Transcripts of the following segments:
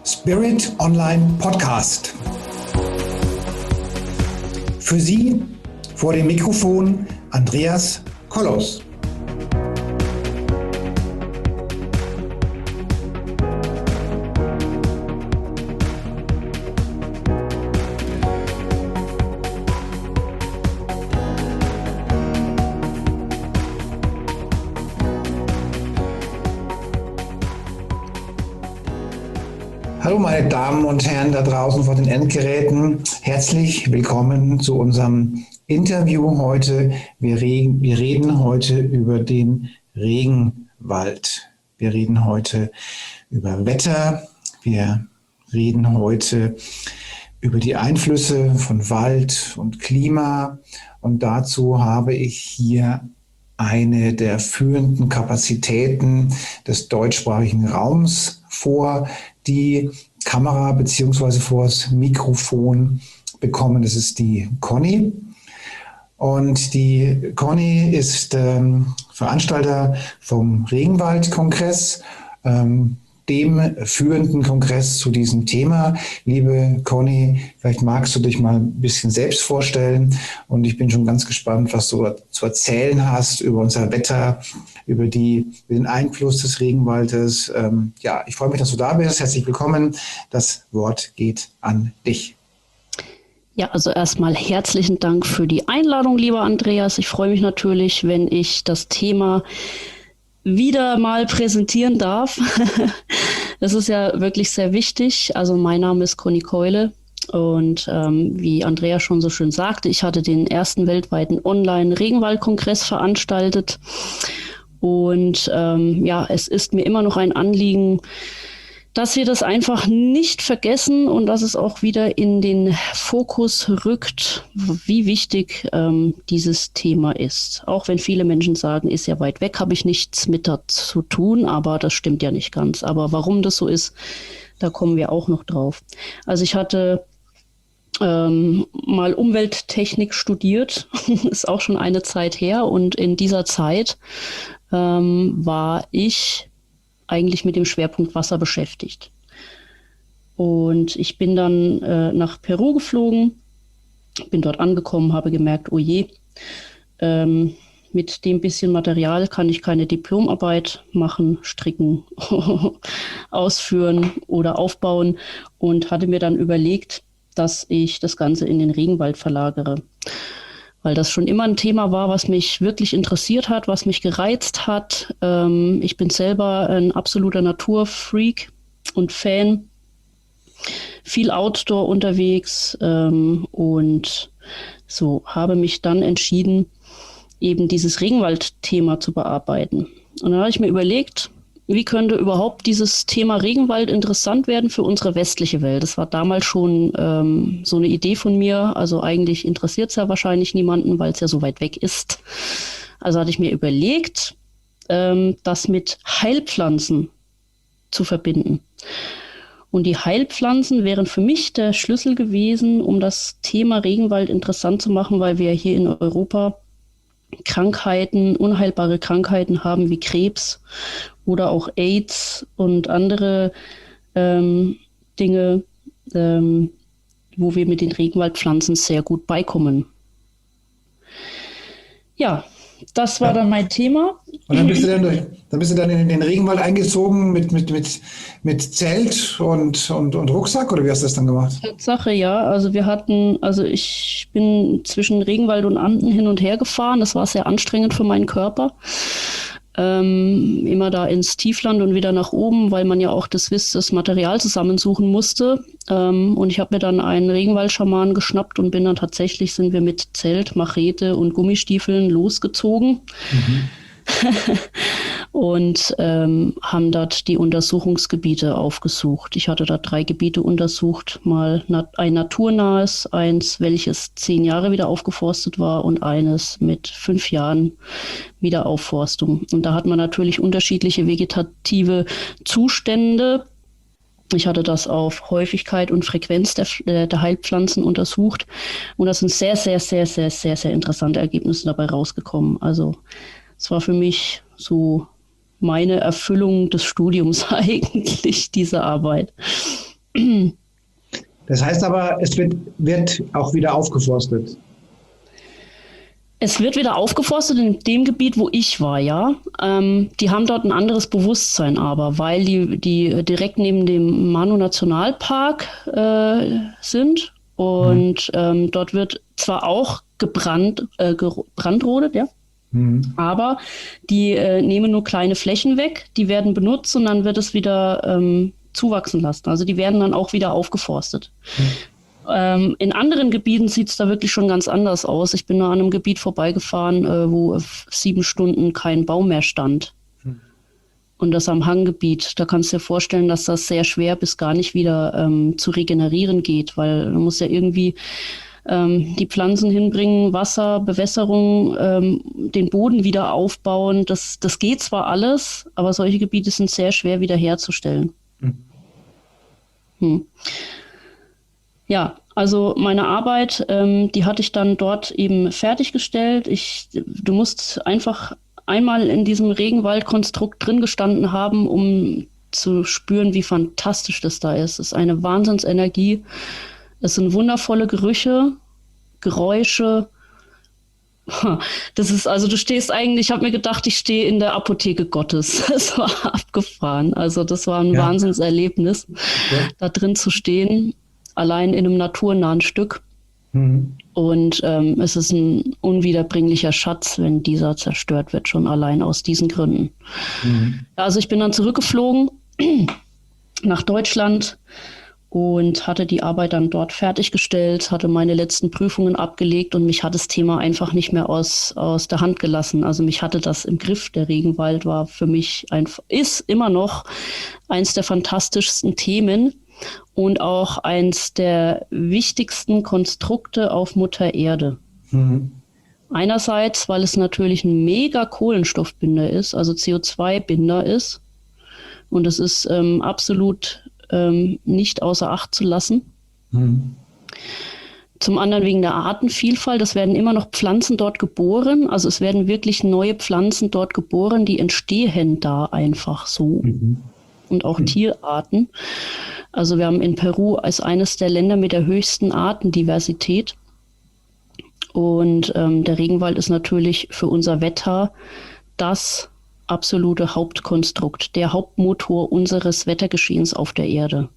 Spirit Online Podcast. Für Sie vor dem Mikrofon Andreas Kollos. Hallo meine Damen und Herren da draußen vor den Endgeräten, herzlich willkommen zu unserem Interview heute. Wir reden heute über den Regenwald. Wir reden heute über Wetter. Wir reden heute über die Einflüsse von Wald und Klima. Und dazu habe ich hier eine der führenden Kapazitäten des deutschsprachigen Raums vor die Kamera bzw. vor das Mikrofon bekommen. Das ist die Conny. Und die Conny ist Veranstalter vom Regenwald-Kongress, dem führenden Kongress zu diesem Thema. Liebe Conny, vielleicht magst du dich mal ein bisschen selbst vorstellen. Und ich bin schon ganz gespannt, was du zu erzählen hast über unser Wetter, über den Einfluss des Regenwaldes. Ich freue mich, dass du da bist. Herzlich willkommen. Das Wort geht an dich. Ja, also erstmal herzlichen Dank für die Einladung, lieber Andreas. Ich freue mich natürlich, wenn ich das Thema wieder mal präsentieren darf. Das ist ja wirklich sehr wichtig. Also mein Name ist Conny Keule und wie Andrea schon so schön sagte, ich hatte den ersten weltweiten Online-Regenwald-Kongress veranstaltet und es ist mir immer noch ein Anliegen, dass wir das einfach nicht vergessen und dass es auch wieder in den Fokus rückt, wie wichtig dieses Thema ist. Auch wenn viele Menschen sagen, ist ja weit weg, habe ich nichts mit dazu zu tun, aber das stimmt ja nicht ganz. Aber warum das so ist, da kommen wir auch noch drauf. Also ich hatte mal Umwelttechnik studiert, ist auch schon eine Zeit her und in dieser Zeit war ich eigentlich mit dem Schwerpunkt Wasser beschäftigt. Und ich bin dann nach Peru geflogen, bin dort angekommen, habe gemerkt, oh je, mit dem bisschen Material kann ich keine Diplomarbeit machen, stricken, ausführen oder aufbauen und hatte mir dann überlegt, dass ich das Ganze in den Regenwald verlagere. Weil das schon immer ein Thema war, was mich wirklich interessiert hat, was mich gereizt hat. Ich bin selber ein absoluter Naturfreak und Fan, viel Outdoor unterwegs und so habe mich dann entschieden, eben dieses Regenwald-Thema zu bearbeiten. Und dann habe ich mir überlegt, wie könnte überhaupt dieses Thema Regenwald interessant werden für unsere westliche Welt? Das war damals schon so eine Idee von mir. Also eigentlich interessiert es ja wahrscheinlich niemanden, weil es ja so weit weg ist. Also hatte ich mir überlegt, das mit Heilpflanzen zu verbinden. Und die Heilpflanzen wären für mich der Schlüssel gewesen, um das Thema Regenwald interessant zu machen, weil wir hier in Europa Krankheiten, unheilbare Krankheiten haben wie Krebs oder auch AIDS und andere Dinge, wo wir mit den Regenwaldpflanzen sehr gut beikommen. Ja, das war dann mein Thema. Und dann bist du dann in den Regenwald eingezogen mit Zelt und Rucksack, oder wie hast du das dann gemacht? Tatsache, ja. Also ich bin zwischen Regenwald und Anden hin und her gefahren. Das war sehr anstrengend für meinen Körper. Immer da ins Tiefland und wieder nach oben, weil man ja auch das Material zusammensuchen musste. Und ich habe mir dann einen Regenwaldschamanen geschnappt und sind wir mit Zelt, Machete und Gummistiefeln losgezogen. Mhm. Und haben dort die Untersuchungsgebiete aufgesucht. Ich hatte da 3 Gebiete untersucht, mal ein naturnahes, eins, welches 10 Jahre wieder aufgeforstet war und eines mit 5 Jahren Wiederaufforstung. Und da hat man natürlich unterschiedliche vegetative Zustände. Ich hatte das auf Häufigkeit und Frequenz der Heilpflanzen untersucht und da sind sehr, sehr, sehr, sehr, sehr, sehr interessante Ergebnisse dabei rausgekommen. Also es war für mich so meine Erfüllung des Studiums eigentlich, diese Arbeit. Das heißt aber, es wird auch wieder aufgeforstet. Es wird wieder aufgeforstet in dem Gebiet, wo ich war, ja. Die haben dort ein anderes Bewusstsein aber, weil die direkt neben dem Manu-Nationalpark sind. Und dort wird zwar auch gebrandrodet, ja. Aber die nehmen nur kleine Flächen weg, die werden benutzt und dann wird es wieder zuwachsen lassen. Also die werden dann auch wieder aufgeforstet. In anderen Gebieten sieht es da wirklich schon ganz anders aus. Ich bin da an einem Gebiet vorbeigefahren, wo 7 Stunden kein Baum mehr stand. Und das am Hanggebiet. Da kannst du dir vorstellen, dass das sehr schwer bis gar nicht wieder zu regenerieren geht, weil man muss ja irgendwie die Pflanzen hinbringen, Wasser, Bewässerung, den Boden wieder aufbauen. Das geht zwar alles, aber solche Gebiete sind sehr schwer wiederherzustellen. Ja, also meine Arbeit, die hatte ich dann dort eben fertiggestellt. Du musst einfach einmal in diesem Regenwaldkonstrukt drin gestanden haben, um zu spüren, wie fantastisch das da ist. Es ist eine Wahnsinnsenergie. Es sind wundervolle Gerüche, Geräusche. Das ist, also du stehst eigentlich, ich habe mir gedacht, ich stehe in der Apotheke Gottes. Das war abgefahren. Also das war ein Wahnsinnserlebnis, da drin zu stehen. Allein in einem naturnahen Stück. Und es ist ein unwiederbringlicher Schatz, wenn dieser zerstört wird, schon allein aus diesen Gründen. Also ich bin dann zurückgeflogen nach Deutschland und hatte die Arbeit dann dort fertiggestellt, hatte meine letzten Prüfungen abgelegt und mich hat das Thema einfach nicht mehr aus der Hand gelassen. Also mich hatte das im Griff. Der Regenwald war für mich ist immer noch eins der fantastischsten Themen. Und auch eins der wichtigsten Konstrukte auf Mutter Erde. Einerseits, weil es natürlich ein mega Kohlenstoffbinder ist, also CO2-Binder ist. Und es ist absolut nicht außer Acht zu lassen. Zum anderen wegen der Artenvielfalt. Es werden immer noch Pflanzen dort geboren. Also es werden wirklich neue Pflanzen dort geboren, die entstehen da einfach so. Und auch Tierarten. Also wir haben in Peru als eines der Länder mit der höchsten Artendiversität. Und der Regenwald ist natürlich für unser Wetter das absolute Hauptkonstrukt, der Hauptmotor unseres Wettergeschehens auf der Erde.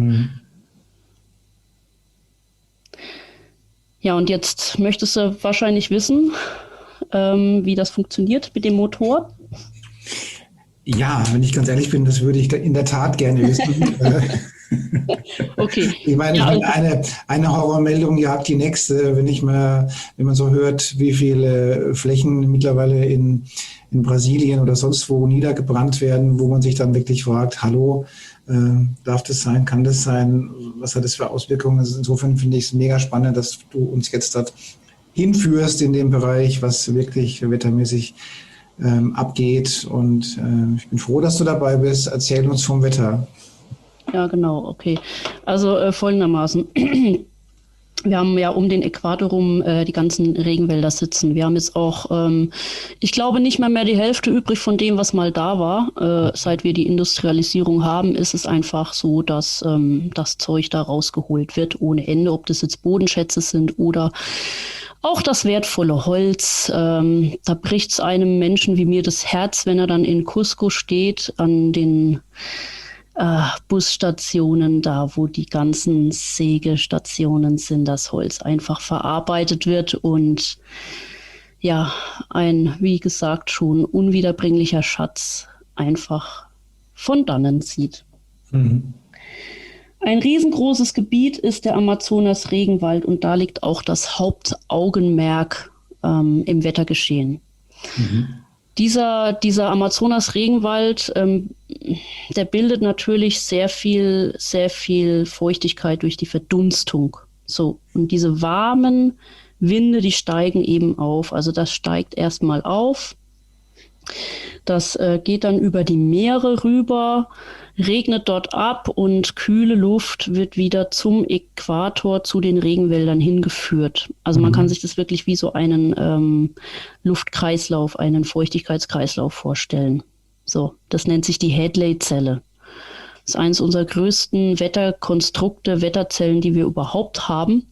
Ja, und jetzt möchtest du wahrscheinlich wissen, wie das funktioniert mit dem Motor. Ja, wenn ich ganz ehrlich bin, das würde ich in der Tat gerne wissen. Okay. Ich meine, eine Horrormeldung jagt die nächste, wenn man so hört, wie viele Flächen mittlerweile in Brasilien oder sonst wo niedergebrannt werden, wo man sich dann wirklich fragt, hallo, darf das sein, kann das sein, was hat das für Auswirkungen? Also insofern finde ich es mega spannend, dass du uns jetzt dort hinführst in dem Bereich, was wirklich wettermäßig abgeht. Und ich bin froh, dass du dabei bist. Erzähl uns vom Wetter. Ja, genau, okay. Also folgendermaßen. Wir haben ja um den Äquator rum die ganzen Regenwälder sitzen. Wir haben jetzt auch, ich glaube, nicht mehr die Hälfte übrig von dem, was mal da war. Seit wir die Industrialisierung haben, ist es einfach so, dass das Zeug da rausgeholt wird ohne Ende. Ob das jetzt Bodenschätze sind oder auch das wertvolle Holz. Da bricht es einem Menschen wie mir das Herz, wenn er dann in Cusco steht, an den Busstationen, da wo die ganzen Sägestationen sind, das Holz einfach verarbeitet wird und ja, ein, wie gesagt, schon unwiederbringlicher Schatz einfach von dannen zieht. Ein riesengroßes Gebiet ist der Amazonas-Regenwald und da liegt auch das Hauptaugenmerk im Wettergeschehen. Dieser Amazonas-Regenwald, der bildet natürlich sehr viel Feuchtigkeit durch die Verdunstung. So, und diese warmen Winde, die steigen eben auf. Also das steigt erstmal auf. Das geht dann über die Meere rüber, regnet dort ab und kühle Luft wird wieder zum Äquator, zu den Regenwäldern hingeführt. Also man kann sich das wirklich wie so einen Luftkreislauf, einen Feuchtigkeitskreislauf vorstellen. So, das nennt sich die Hadley-Zelle. Das ist eines unserer größten Wetterkonstrukte, Wetterzellen, die wir überhaupt haben.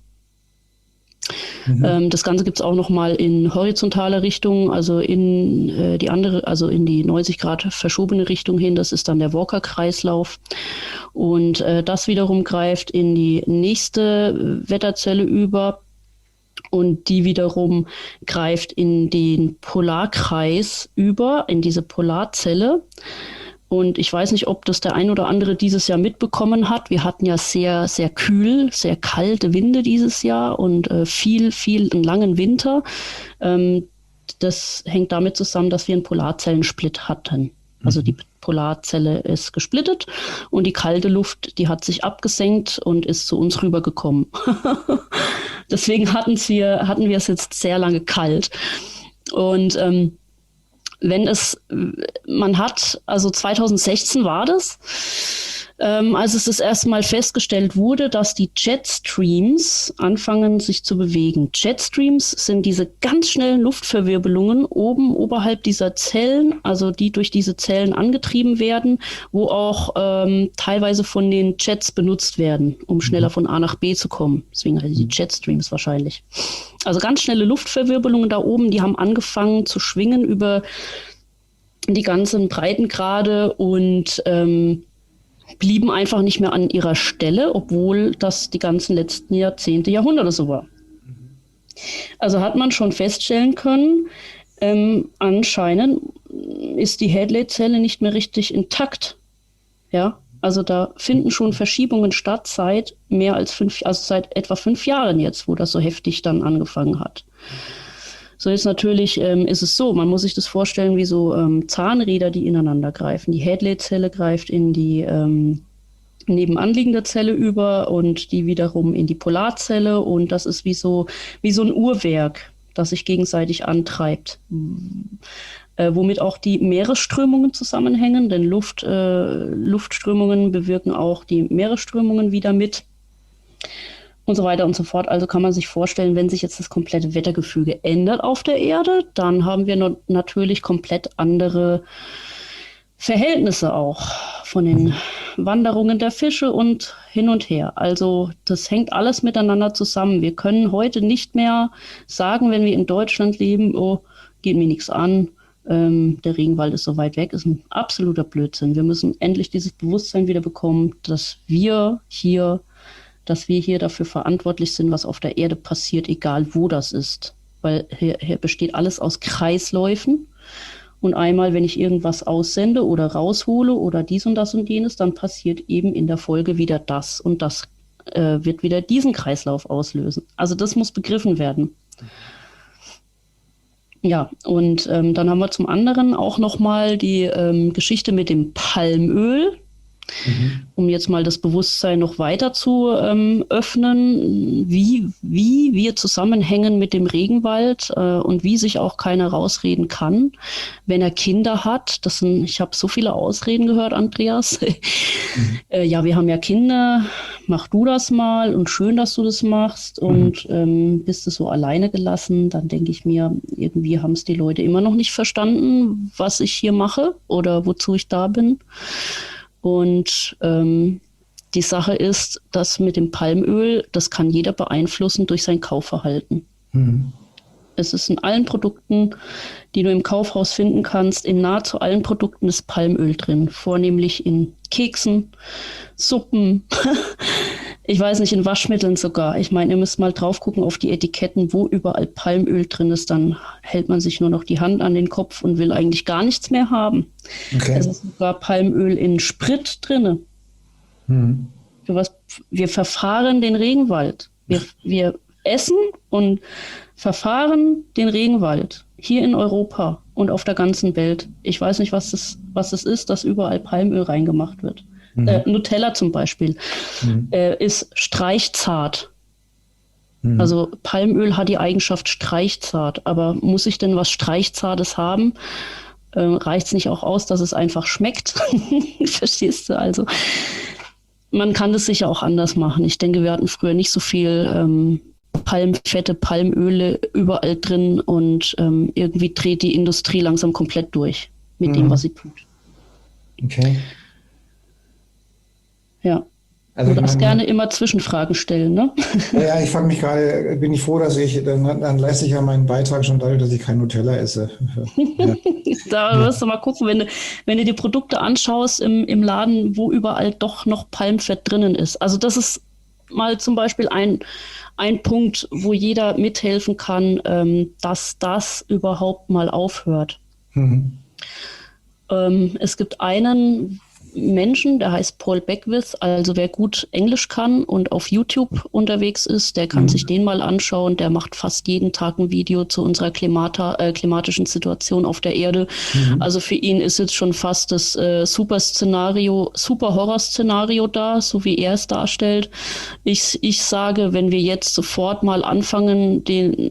Das Ganze gibt es auch nochmal in horizontaler Richtung, also in die andere, also in die 90 Grad verschobene Richtung hin. Das ist dann der Walker-Kreislauf. Und das wiederum greift in die nächste Wetterzelle über. Und die wiederum greift in den Polarkreis über, in diese Polarzelle. Und ich weiß nicht, ob das der ein oder andere dieses Jahr mitbekommen hat. Wir hatten ja sehr, sehr kühl, sehr kalte Winde dieses Jahr und viel einen langen Winter. Das hängt damit zusammen, dass wir einen Polarzellensplit hatten. Also die Polarzelle ist gesplittet und die kalte Luft, die hat sich abgesenkt und ist zu uns rübergekommen. Deswegen hatten wir es jetzt sehr lange kalt. Und also 2016 war das, als es das erste Mal festgestellt wurde, dass die Jetstreams anfangen sich zu bewegen. Jetstreams sind diese ganz schnellen Luftverwirbelungen oberhalb dieser Zellen, also die durch diese Zellen angetrieben werden, wo auch teilweise von den Jets benutzt werden, um schneller von A nach B zu kommen. Deswegen heißen die Jetstreams wahrscheinlich. Also ganz schnelle Luftverwirbelungen da oben, die haben angefangen zu schwingen über die ganzen Breitengrade und blieben einfach nicht mehr an ihrer Stelle, obwohl das die ganzen letzten Jahrzehnte, Jahrhunderte so war. Also hat man schon feststellen können, anscheinend ist die Hadley-Zelle nicht mehr richtig intakt. Ja, also da finden schon Verschiebungen statt seit seit etwa 5 Jahren jetzt, wo das so heftig dann angefangen hat. So jetzt natürlich ist es so, man muss sich das vorstellen wie so Zahnräder, die ineinander greifen. Die Hadley-Zelle greift in die nebenanliegende Zelle über und die wiederum in die Polarzelle und das ist wie so ein Uhrwerk, das sich gegenseitig antreibt. Womit auch die Meeresströmungen zusammenhängen, denn Luftströmungen bewirken auch die Meeresströmungen wieder mit. Und so weiter und so fort. Also kann man sich vorstellen, wenn sich jetzt das komplette Wettergefüge ändert auf der Erde, dann haben wir natürlich komplett andere Verhältnisse auch von den Wanderungen der Fische und hin und her. Also das hängt alles miteinander zusammen. Wir können heute nicht mehr sagen, wenn wir in Deutschland leben, oh, geht mir nichts an, der Regenwald ist so weit weg, ist ein absoluter Blödsinn. Wir müssen endlich dieses Bewusstsein wieder bekommen, dass wir hier dafür verantwortlich sind, was auf der Erde passiert, egal wo das ist. Weil hier besteht alles aus Kreisläufen. Und einmal, wenn ich irgendwas aussende oder raushole oder dies und das und jenes, dann passiert eben in der Folge wieder das. Und das wird wieder diesen Kreislauf auslösen. Also das muss begriffen werden. Ja, und dann haben wir zum anderen auch nochmal die Geschichte mit dem Palmöl. Um jetzt mal das Bewusstsein noch weiter zu öffnen, wie wir zusammenhängen mit dem Regenwald und wie sich auch keiner rausreden kann, wenn er Kinder hat. Ich habe so viele Ausreden gehört, Andreas. Ja, wir haben ja Kinder, mach du das mal und schön, dass du das machst und bist du so alleine gelassen, dann denke ich mir, irgendwie haben es die Leute immer noch nicht verstanden, was ich hier mache oder wozu ich da bin. Und die Sache ist, dass mit dem Palmöl, das kann jeder beeinflussen durch sein Kaufverhalten. Es ist in allen Produkten, die du im Kaufhaus finden kannst, in nahezu allen Produkten ist Palmöl drin. Vornehmlich in Keksen, Suppen, ich weiß nicht, in Waschmitteln sogar. Ich meine, ihr müsst mal drauf gucken auf die Etiketten, wo überall Palmöl drin ist. Dann hält man sich nur noch die Hand an den Kopf und will eigentlich gar nichts mehr haben. Okay. Es ist sogar Palmöl in Sprit drin. Wir verfahren den Regenwald. Wir essen und verfahren den Regenwald hier in Europa und auf der ganzen Welt. Ich weiß nicht, was das ist, dass überall Palmöl reingemacht wird. Nutella zum Beispiel ist streichzart. Also Palmöl hat die Eigenschaft streichzart, aber muss ich denn was Streichzartes haben? Reicht es nicht auch aus, dass es einfach schmeckt? Verstehst du? Also man kann das sicher auch anders machen. Ich denke, wir hatten früher nicht so viel Palmfette, Palmöle überall drin und irgendwie dreht die Industrie langsam komplett durch mit dem, was sie tut. Okay. Ja. Also Du ich darfst meine, gerne immer Zwischenfragen stellen, ne? ja, ich frage mich gerade, bin ich froh, dass dann leiste ich ja meinen Beitrag schon dadurch, dass ich kein Nutella esse. Ja. Da wirst du mal gucken, wenn du die Produkte anschaust im Laden, wo überall doch noch Palmfett drinnen ist. Also das ist mal zum Beispiel ein Punkt, wo jeder mithelfen kann, dass das überhaupt mal aufhört. Mhm. Es gibt einen Menschen, der heißt Paul Beckwith. Also wer gut Englisch kann und auf YouTube unterwegs ist, der kann sich den mal anschauen. Der macht fast jeden Tag ein Video zu unserer klimatischen Situation auf der Erde. Mhm. Also für ihn ist jetzt schon fast das super Horror-Szenario da, so wie er es darstellt. Ich sage, wenn wir jetzt sofort mal aufhören,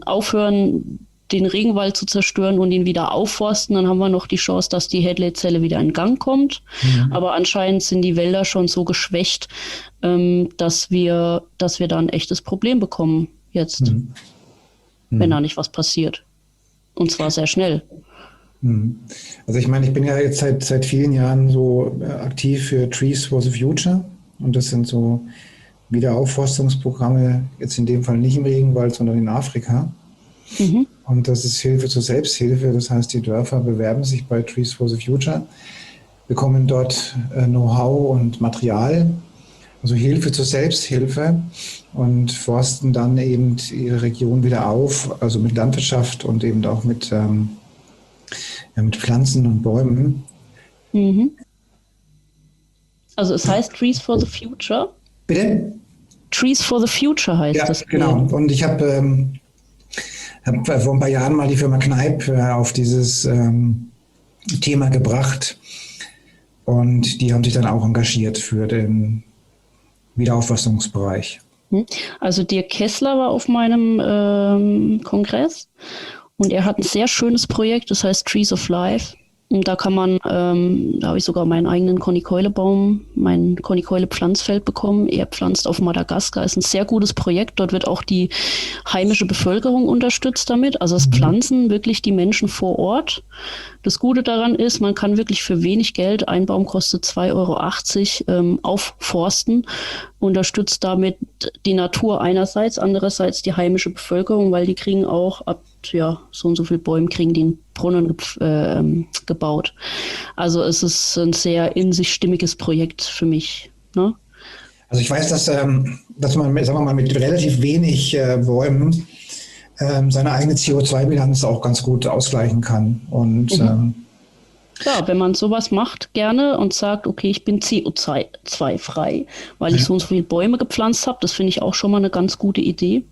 den Regenwald zu zerstören und ihn wieder aufforsten, dann haben wir noch die Chance, dass die Hadley-Zelle wieder in Gang kommt. Mhm. Aber anscheinend sind die Wälder schon so geschwächt, dass wir da ein echtes Problem bekommen jetzt, wenn da nicht was passiert. Und zwar sehr schnell. Also ich meine, ich bin ja jetzt seit vielen Jahren so aktiv für Trees for the Future und das sind so Wiederaufforstungsprogramme, jetzt in dem Fall nicht im Regenwald, sondern in Afrika. Mhm. Und das ist Hilfe zur Selbsthilfe. Das heißt, die Dörfer bewerben sich bei Trees for the Future, bekommen dort Know-how und Material, also Hilfe zur Selbsthilfe und forsten dann eben ihre Region wieder auf, also mit Landwirtschaft und eben auch mit Pflanzen und Bäumen. Mhm. Also es heißt Trees for the Future. Bitte? Trees for the Future heißt das. Ja, genau. Und ich habe vor ein paar Jahren mal die Firma Kneipp auf dieses Thema gebracht und die haben sich dann auch engagiert für den Wiederaufforstungsbereich. Also Dirk Kessler war auf meinem Kongress und er hat ein sehr schönes Projekt, das heißt Trees of Life. Und da kann man, da habe ich sogar meinen eigenen Conny-Keule-Baum, mein Conny-Keule-Pflanzfeld bekommen. Er pflanzt auf Madagaskar, ist ein sehr gutes Projekt. Dort wird auch die heimische Bevölkerung unterstützt damit. Also es pflanzen wirklich die Menschen vor Ort. Das Gute daran ist, man kann wirklich für wenig Geld, ein Baum kostet 2,80 € aufforsten, unterstützt damit die Natur einerseits, andererseits die heimische Bevölkerung, weil die kriegen auch ab so und so viel Bäume kriegen die einen Brunnen gebaut. Also es ist ein sehr in sich stimmiges Projekt für mich. Ne? Also ich weiß, dass man, sagen wir mal, mit relativ wenig Bäumen seine eigene CO2-Bilanz auch ganz gut ausgleichen kann. Und klar, wenn man sowas macht, gerne und sagt, okay, ich bin CO2-frei, weil ich so und so viele Bäume gepflanzt habe, das finde ich auch schon mal eine ganz gute Idee.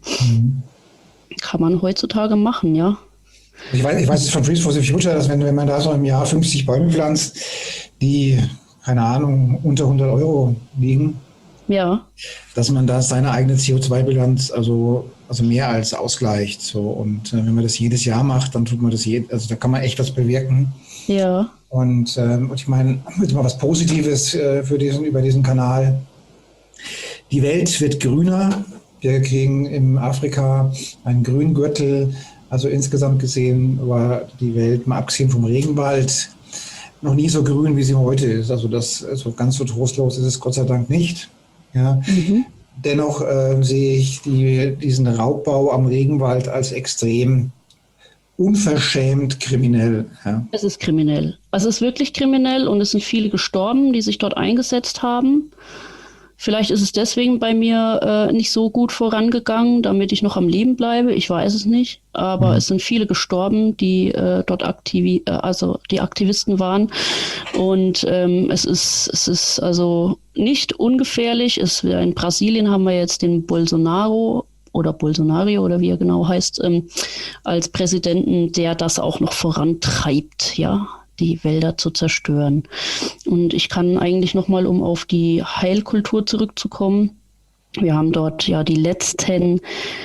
Kann man heutzutage machen, ja. Ich weiß von Trees for the Future, dass wenn man da so im Jahr 50 Bäume pflanzt, die, keine Ahnung, unter 100 € liegen, ja, dass man da seine eigene CO2-Bilanz also mehr als ausgleicht. So. Und wenn man das jedes Jahr macht, dann tut man das also da kann man echt was bewirken. ja. Und ich meine, jetzt mal was Positives über diesen Kanal. Die Welt wird grüner. Wir kriegen in Afrika einen Grüngürtel. Also insgesamt gesehen war die Welt, mal abgesehen vom Regenwald, noch nie so grün, wie sie heute ist. Also ganz so trostlos ist es Gott sei Dank nicht. Ja. Dennoch sehe ich diesen Raubbau am Regenwald als extrem unverschämt kriminell. Ja. Es ist kriminell. Es ist wirklich kriminell und es sind viele gestorben, die sich dort eingesetzt haben. Vielleicht ist es deswegen bei mir nicht so gut vorangegangen, damit ich noch am Leben bleibe. Ich weiß es nicht. Aber es sind viele gestorben, die dort die Aktivisten waren. Und es ist also nicht ungefährlich. In Brasilien haben wir jetzt den Bolsonaro oder wie er genau heißt, als Präsidenten, der das auch noch vorantreibt, ja, die Wälder zu zerstören. Und ich kann eigentlich nochmal, um auf die Heilkultur zurückzukommen, wir haben dort ja die letzten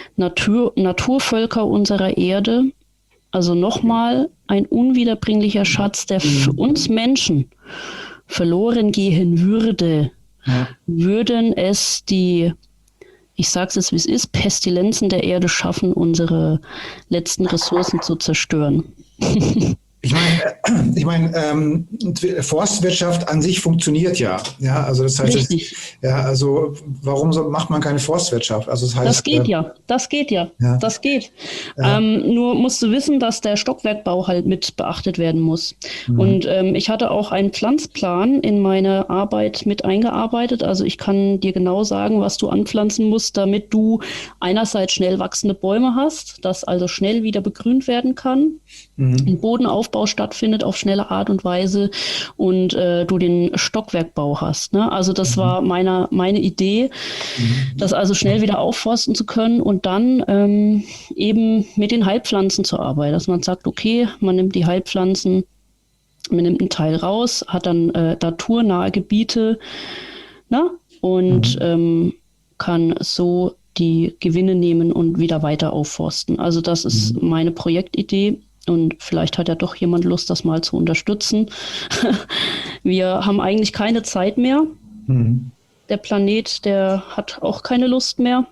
Naturvölker unserer Erde, also nochmal ein unwiederbringlicher Schatz, der für uns Menschen verloren gehen würde, würden es ich sage es jetzt, wie es ist, Pestilenzen der Erde schaffen, unsere letzten Ressourcen zu zerstören. Forstwirtschaft an sich funktioniert ja. Ja, also das heißt, Richtig. Warum macht man keine Forstwirtschaft? Also das heißt, Das geht ja. Ja. Das geht. Ja. Nur musst du wissen, dass der Stockwerkbau halt mit beachtet werden muss. Und ich hatte auch einen Pflanzplan in meine Arbeit mit eingearbeitet. Also ich kann dir genau sagen, was du anpflanzen musst, damit du einerseits schnell wachsende Bäume hast, dass also schnell wieder begrünt werden kann, ein Bodenaufbau stattfindet auf schnelle Art und Weise und du den Stockwerkbau hast. Ne? Also das war meine Idee, das also schnell wieder aufforsten zu können und dann eben mit den Heilpflanzen zu arbeiten. Dass man sagt, okay, man nimmt die Heilpflanzen, man nimmt einen Teil raus, hat dann naturnahe Gebiete, ne? Und kann so die Gewinne nehmen und wieder weiter aufforsten. Also das ist meine Projektidee. Und vielleicht hat ja doch jemand Lust, das mal zu unterstützen. Wir haben eigentlich keine Zeit mehr. Der Planet, der hat auch keine Lust mehr.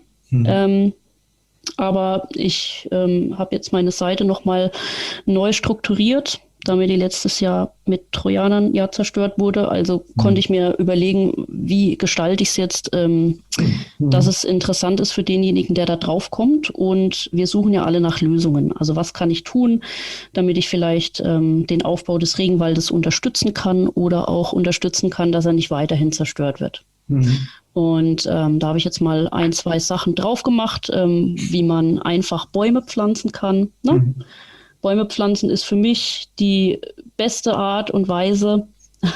Aber ich habe jetzt meine Seite nochmal neu strukturiert, da mir die letztes Jahr mit Trojanern ja zerstört wurde. Also konnte ich mir überlegen, wie gestalte ich es jetzt, dass es interessant ist für denjenigen, der da drauf kommt. Und wir suchen ja alle nach Lösungen. Also was kann ich tun, damit ich vielleicht den Aufbau des Regenwaldes unterstützen kann oder auch unterstützen kann, dass er nicht weiterhin zerstört wird. Und da habe ich jetzt mal 1, 2 Sachen drauf gemacht, wie man einfach Bäume pflanzen kann. Ne? Bäume pflanzen ist für mich die beste Art und Weise,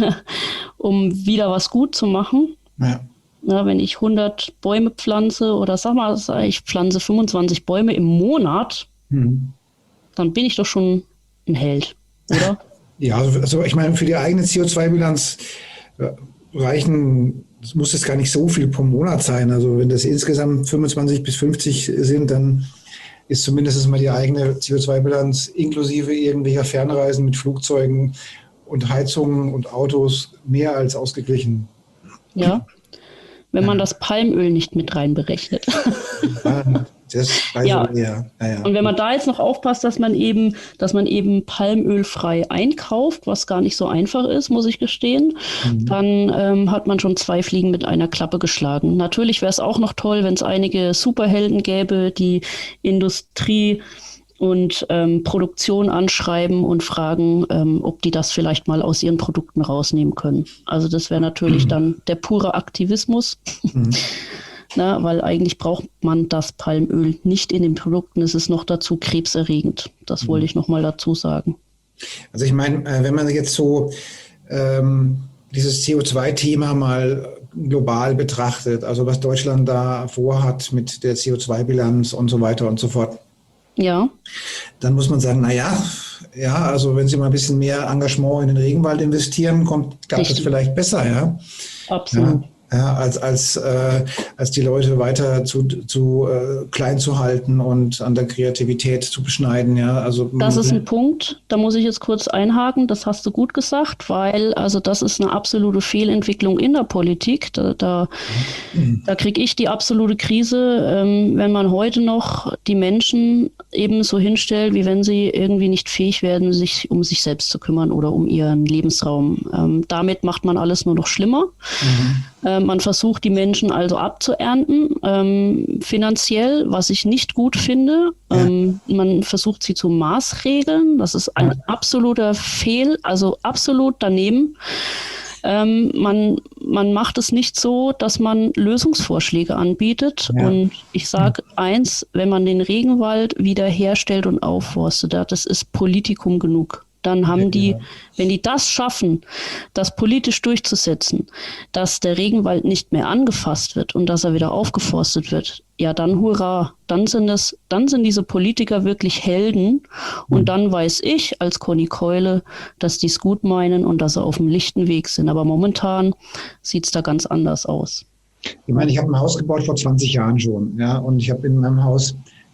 um wieder was gut zu machen. Ja. Na, wenn ich 100 Bäume pflanze oder sag mal, ich pflanze 25 Bäume im Monat, dann bin ich doch schon ein Held, oder? Ja, also ich meine, für die eigene CO2-Bilanz reichen, es muss jetzt gar nicht so viel pro Monat sein. Also wenn das insgesamt 25 bis 50 sind, dann ist zumindest mal die eigene CO2-Bilanz inklusive irgendwelcher Fernreisen mit Flugzeugen und Heizungen und Autos mehr als ausgeglichen. Ja, wenn man das Palmöl nicht mit reinberechnet. Das ja. Und wenn man da jetzt noch aufpasst, dass man eben palmölfrei einkauft, was gar nicht so einfach ist, muss ich gestehen, dann hat man schon 2 Fliegen mit einer Klappe geschlagen. Natürlich wäre es auch noch toll, wenn es einige Superhelden gäbe, die Industrie und Produktion anschreiben und fragen, ob die das vielleicht mal aus ihren Produkten rausnehmen können. Also das wäre natürlich dann der pure Aktivismus. Na, weil eigentlich braucht man das Palmöl nicht in den Produkten. Es ist noch dazu krebserregend. Das wollte ich noch mal dazu sagen. Also ich meine, wenn man jetzt so dieses CO2-Thema mal global betrachtet, also was Deutschland da vorhat mit der CO2-Bilanz und so weiter und so fort, ja, dann muss man sagen, also wenn Sie mal ein bisschen mehr Engagement in den Regenwald investieren, klappt das vielleicht besser, ja. Absolut. Ja, als die Leute weiter zu klein zu halten und an der Kreativität zu beschneiden. Ja, also das ist ein Punkt, da muss ich jetzt kurz einhaken, das hast du gut gesagt, weil also das ist eine absolute Fehlentwicklung in der Politik. Da kriege ich die absolute Krise, wenn man heute noch die Menschen eben so hinstellt, wie wenn sie irgendwie nicht fähig werden, sich um sich selbst zu kümmern oder um ihren Lebensraum. Damit macht man alles nur noch schlimmer. Man versucht, die Menschen also abzuernten, finanziell, was ich nicht gut finde. Man versucht, sie zu maßregeln. Das ist ein absoluter also absolut daneben. Man macht es nicht so, dass man Lösungsvorschläge anbietet. Ja. Und ich sage eins, wenn man den Regenwald wiederherstellt und aufforstet, das ist Politikum genug. Dann haben wenn die das schaffen, das politisch durchzusetzen, dass der Regenwald nicht mehr angefasst wird und dass er wieder aufgeforstet wird, ja dann hurra, dann sind diese Politiker wirklich Helden und dann weiß ich als Conny Keule, dass die es gut meinen und dass sie auf dem lichten Weg sind. Aber momentan sieht es da ganz anders aus. Ich meine, ich habe ein Haus gebaut vor 20 Jahren schon, ja, und ich habe in meinem Haus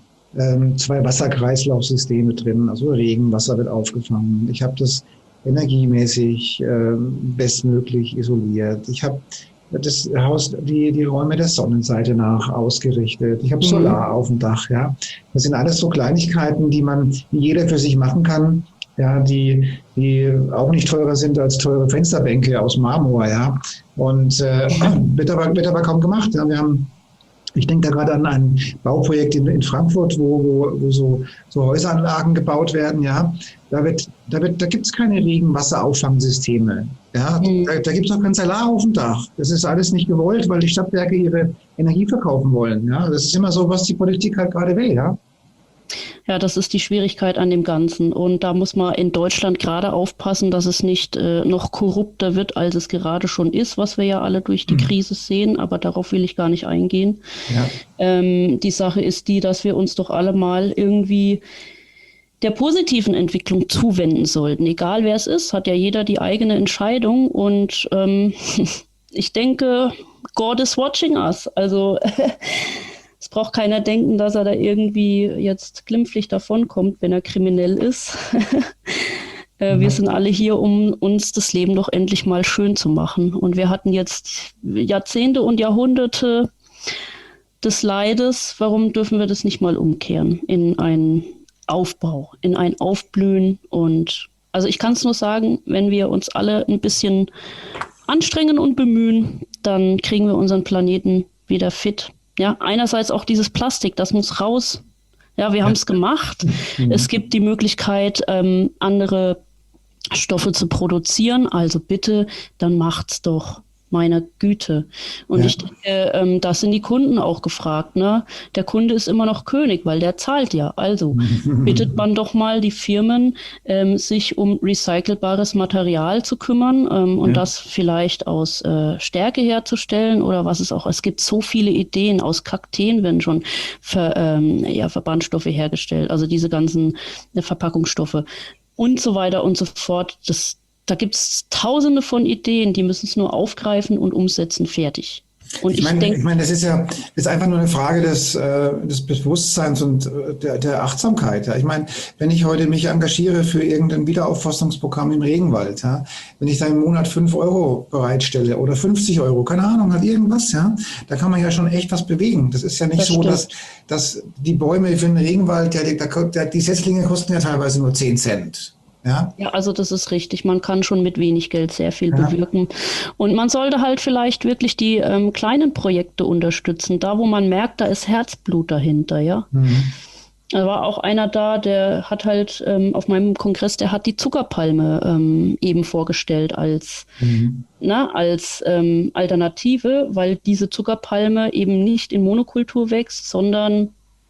2 Wasserkreislaufsysteme drin, also Regenwasser wird aufgefangen. Ich habe das energiemäßig bestmöglich isoliert. Ich habe das Haus, die Räume der Sonnenseite nach ausgerichtet. Ich habe Solar auf dem Dach. Ja, das sind alles so Kleinigkeiten, die jeder für sich machen kann. ja, die auch nicht teurer sind als teure Fensterbänke aus Marmor, ja. Und wird aber kaum gemacht. Ja. Ich denke da gerade an ein Bauprojekt in Frankfurt, wo so Häuseranlagen gebaut werden, ja. Da gibt es keine Regenwasserauffangsysteme. Ja. Da gibt es auch kein Solar auf dem Dach. Das ist alles nicht gewollt, weil die Stadtwerke ihre Energie verkaufen wollen. Ja. Das ist immer so, was die Politik halt gerade will, ja. Ja, das ist die Schwierigkeit an dem Ganzen. Und da muss man in Deutschland gerade aufpassen, dass es nicht noch korrupter wird, als es gerade schon ist, was wir ja alle durch die Krise sehen. Aber darauf will ich gar nicht eingehen. Ja. Die Sache ist die, dass wir uns doch alle mal irgendwie der positiven Entwicklung zuwenden sollten. Egal wer es ist, hat ja jeder die eigene Entscheidung. Und ich denke, God is watching us. Also es braucht keiner denken, dass er da irgendwie jetzt glimpflich davonkommt, wenn er kriminell ist. Wir sind alle hier, um uns das Leben doch endlich mal schön zu machen. Und wir hatten jetzt Jahrzehnte und Jahrhunderte des Leides. Warum dürfen wir das nicht mal umkehren in einen Aufbau, in ein Aufblühen? Und also ich kann es nur sagen, wenn wir uns alle ein bisschen anstrengen und bemühen, dann kriegen wir unseren Planeten wieder fit. Ja, einerseits auch dieses Plastik, das muss raus. Ja, wir haben es gemacht. Es gibt die Möglichkeit, andere Stoffe zu produzieren. Also bitte, dann macht's doch. Meine Güte. Und ich denke, da sind die Kunden auch gefragt. Ne? Der Kunde ist immer noch König, weil der zahlt ja. Also bittet man doch mal die Firmen, sich um recycelbares Material zu kümmern und das vielleicht aus Stärke herzustellen oder was es auch. Es gibt so viele Ideen. Aus Kakteen werden schon Verbandstoffe hergestellt, also diese ganzen Verpackungsstoffe und so weiter und so fort. Da gibt es tausende von Ideen, die müssen es nur aufgreifen und umsetzen, fertig. Und ich meine, das ist einfach nur eine Frage des Bewusstseins und der Achtsamkeit. Ja. Ich meine, wenn ich heute mich engagiere für irgendein Wiederaufforstungsprogramm im Regenwald, ja, wenn ich da im Monat 5 Euro bereitstelle oder 50 Euro, keine Ahnung, halt irgendwas, ja, da kann man ja schon echt was bewegen. Das ist ja nicht so, dass die Bäume für den Regenwald, die Setzlinge kosten ja teilweise nur 10 Cent. Ja? Ja, also das ist richtig. Man kann schon mit wenig Geld sehr viel bewirken. Und man sollte halt vielleicht wirklich die kleinen Projekte unterstützen, da wo man merkt, da ist Herzblut dahinter, ja. Da war auch einer da, der hat halt auf meinem Kongress, der hat die Zuckerpalme eben vorgestellt als Alternative, weil diese Zuckerpalme eben nicht in Monokultur wächst, sondern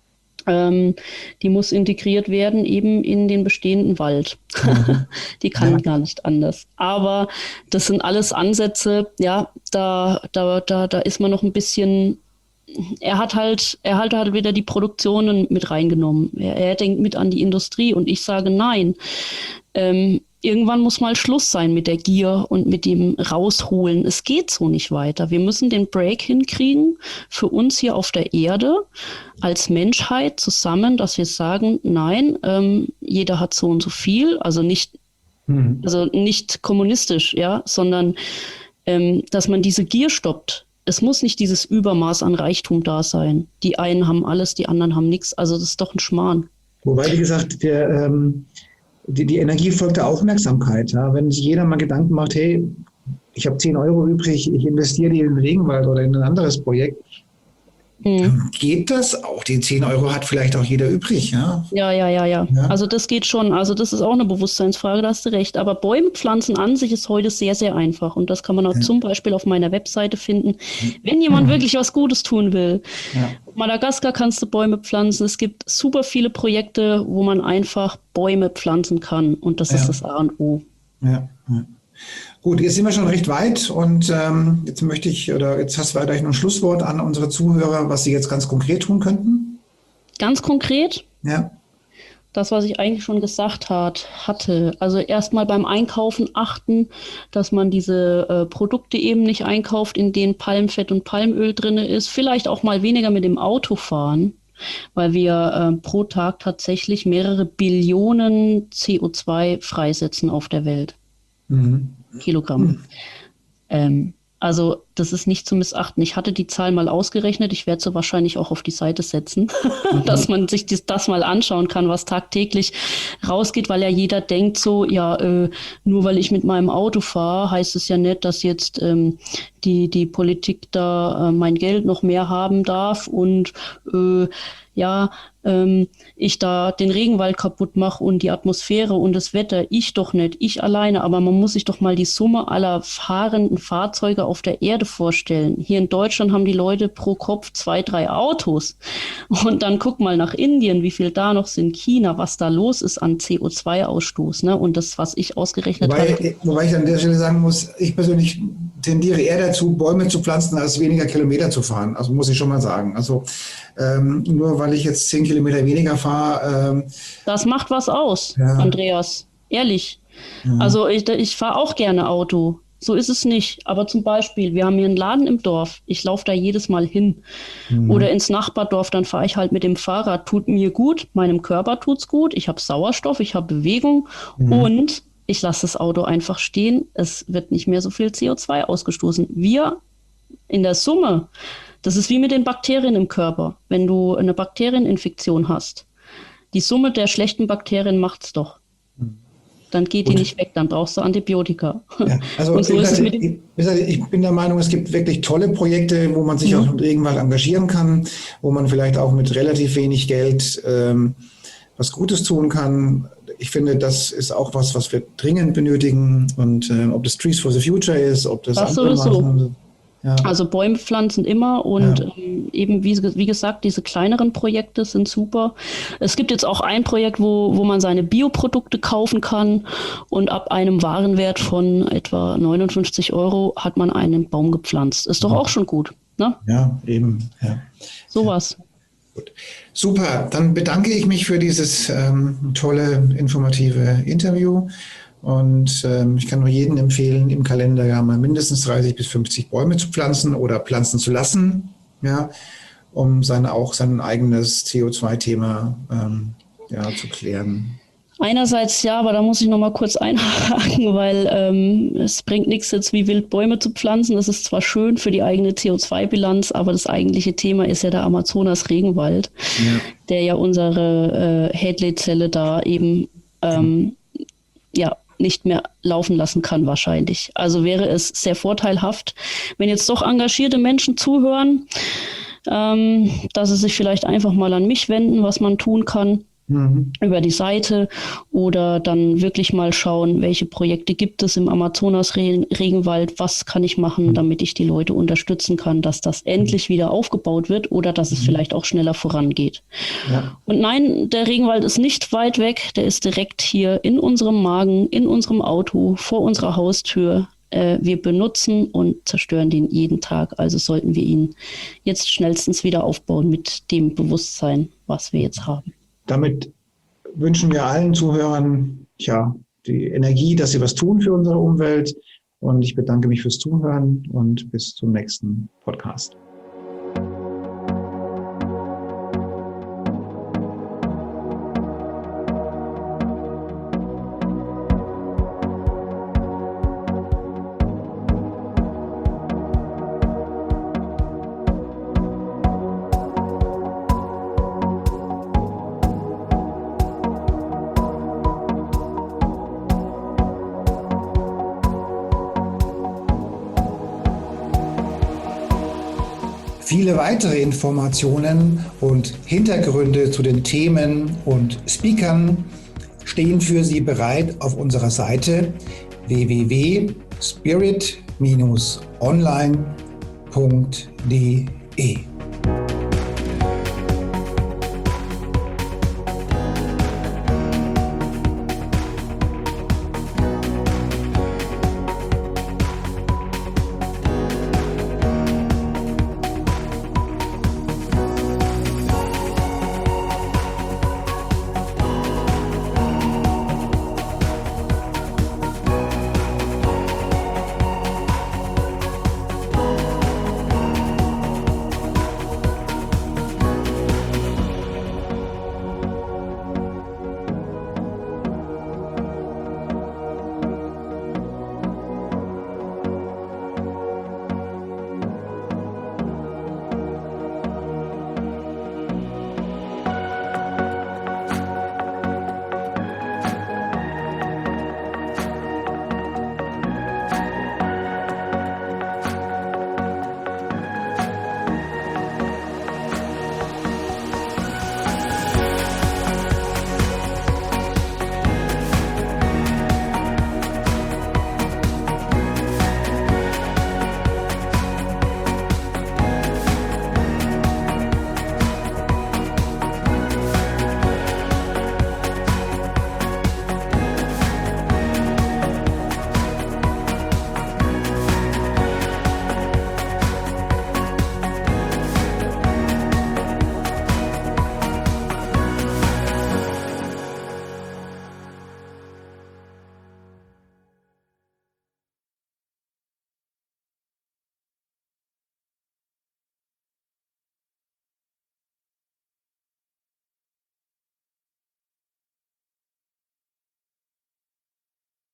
die muss integriert werden eben in den bestehenden Wald. Die kann gar nicht anders. Aber das sind alles Ansätze, ja, da ist man noch ein bisschen, er hat halt wieder die Produktionen mit reingenommen. Er denkt mit an die Industrie und ich sage nein. Irgendwann muss mal Schluss sein mit der Gier und mit dem Rausholen. Es geht so nicht weiter. Wir müssen den Break hinkriegen für uns hier auf der Erde als Menschheit zusammen, dass wir sagen, nein, jeder hat so und so viel, also nicht kommunistisch, ja, sondern dass man diese Gier stoppt. Es muss nicht dieses Übermaß an Reichtum da sein. Die einen haben alles, die anderen haben nichts. Also das ist doch ein Schmarrn. Wobei, wie gesagt, die Energie folgt der Aufmerksamkeit. Ja? Wenn sich jeder mal Gedanken macht, hey, ich habe 10 Euro übrig, ich investiere die in den Regenwald oder in ein anderes Projekt, dann geht das auch. Die 10 Euro hat vielleicht auch jeder übrig. Ja? Ja. Also das geht schon. Also das ist auch eine Bewusstseinsfrage, da hast du recht. Aber Bäume pflanzen an sich ist heute sehr, sehr einfach. Und das kann man auch zum Beispiel auf meiner Webseite finden, wenn jemand wirklich was Gutes tun will. Ja. Madagaskar kannst du Bäume pflanzen. Es gibt super viele Projekte, wo man einfach Bäume pflanzen kann. Und das ist das A und O. Ja. Gut, jetzt sind wir schon recht weit und jetzt hast du vielleicht noch ein Schlusswort an unsere Zuhörer, was sie jetzt ganz konkret tun könnten. Ganz konkret? Ja. Das, was ich eigentlich schon gesagt hatte. Also erstmal beim Einkaufen achten, dass man diese Produkte eben nicht einkauft, in denen Palmfett und Palmöl drin ist. Vielleicht auch mal weniger mit dem Auto fahren, weil wir pro Tag tatsächlich mehrere Billionen CO2 freisetzen auf der Welt. Kilogramm. Also das ist nicht zu missachten. Ich hatte die Zahl mal ausgerechnet. Ich werde sie wahrscheinlich auch auf die Seite setzen, dass man sich das mal anschauen kann, was tagtäglich rausgeht, weil ja jeder denkt so, ja, nur weil ich mit meinem Auto fahre, heißt es ja nicht, dass jetzt die Politik da mein Geld noch mehr haben darf und ich da den Regenwald kaputt mache und die Atmosphäre und das Wetter. Ich doch nicht, ich alleine. Aber man muss sich doch mal die Summe aller fahrenden Fahrzeuge auf der Erde vorstellen. Hier in Deutschland haben die Leute pro Kopf 2, 3 Autos. Und dann guck mal nach Indien, wie viel da noch sind, China, was da los ist an CO2-Ausstoß. Ne? Und das, was ich ausgerechnet habe. Wobei ich an der Stelle sagen muss, ich persönlich tendiere eher dazu, Bäume zu pflanzen, als weniger Kilometer zu fahren. Also muss ich schon mal sagen. Also nur weil ich jetzt 10 Kilometer weniger fahre. Das macht was aus, ja. Andreas. Ehrlich. Ja. Also ich fahre auch gerne Auto. So ist es nicht. Aber zum Beispiel, wir haben hier einen Laden im Dorf. Ich laufe da jedes Mal hin. Mhm. Oder ins Nachbardorf, dann fahre ich halt mit dem Fahrrad. Tut mir gut, meinem Körper tut's gut. Ich habe Sauerstoff, ich habe Bewegung und ich lasse das Auto einfach stehen. Es wird nicht mehr so viel CO2 ausgestoßen. Wir in der Summe, das ist wie mit den Bakterien im Körper. Wenn du eine Bakterieninfektion hast, die Summe der schlechten Bakterien macht's doch. Dann geht die nicht weg, dann brauchst du Antibiotika. Ja, also so ich bin der Meinung, es gibt wirklich tolle Projekte, wo man sich auch im Regenwald engagieren kann, wo man vielleicht auch mit relativ wenig Geld was Gutes tun kann. Ich finde, das ist auch was wir dringend benötigen. Und ob das Trees for the Future ist, ob das andere machen. Ja. Also Bäume pflanzen immer und eben wie gesagt, diese kleineren Projekte sind super. Es gibt jetzt auch ein Projekt, wo man seine Bioprodukte kaufen kann und ab einem Warenwert von etwa 59 € hat man einen Baum gepflanzt. Ist doch auch schon gut, ne? Ja, eben. Ja. Sowas. Gut. Super, dann bedanke ich mich für dieses tolle, informative Interview. Und ich kann nur jedem empfehlen, im Kalender ja mal mindestens 30 bis 50 Bäume zu pflanzen oder pflanzen zu lassen, ja, um sein eigenes CO2-Thema zu klären. Einerseits ja, aber da muss ich noch mal kurz einhaken, weil es bringt nichts jetzt wie wild Bäume zu pflanzen. Das ist zwar schön für die eigene CO2-Bilanz, aber das eigentliche Thema ist ja der Amazonas-Regenwald, der ja unsere Hadley-Zelle da eben nicht mehr laufen lassen kann wahrscheinlich. Also wäre es sehr vorteilhaft, wenn jetzt doch engagierte Menschen zuhören, dass sie sich vielleicht einfach mal an mich wenden, was man tun kann über die Seite oder dann wirklich mal schauen, welche Projekte gibt es im Amazonas-Regenwald, was kann ich machen, damit ich die Leute unterstützen kann, dass das endlich wieder aufgebaut wird oder dass es vielleicht auch schneller vorangeht. Ja. Und nein, der Regenwald ist nicht weit weg, der ist direkt hier in unserem Magen, in unserem Auto, vor unserer Haustür. Wir benutzen und zerstören den jeden Tag, also sollten wir ihn jetzt schnellstens wieder aufbauen mit dem Bewusstsein, was wir jetzt haben. Damit wünschen wir allen Zuhörern die Energie, dass sie was tun für unsere Umwelt. Und ich bedanke mich fürs Zuhören und bis zum nächsten Podcast. Viele weitere Informationen und Hintergründe zu den Themen und Speakern stehen für Sie bereit auf unserer Seite www.spirit-online.de.